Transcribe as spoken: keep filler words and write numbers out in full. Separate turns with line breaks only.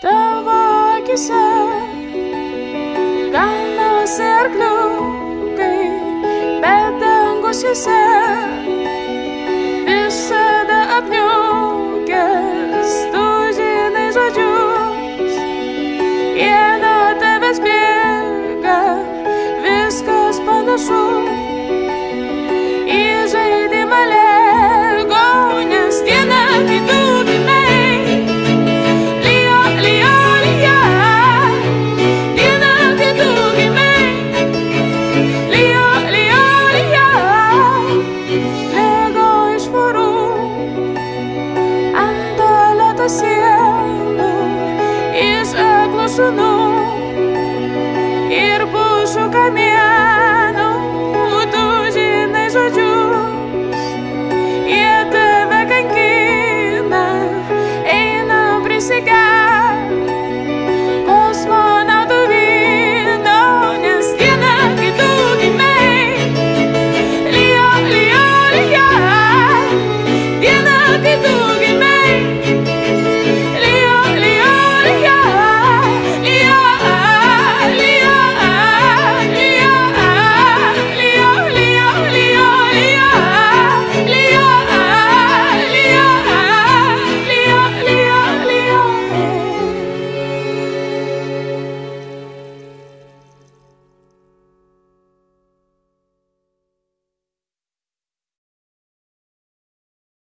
Tavo akise ganosi arkliukai, bet dangus jose visada apniukęs. Tu žinai žodžius, jie nuo tavęs bėga, viskas panašu į žaidimą Lego, nes diena, kai tu gimei, lijo, lijo, lijo. Diena, kai tu gimei, lijo, lijo, lijo. Lego iš vorų ant tualeto sienų, iš aklų šunų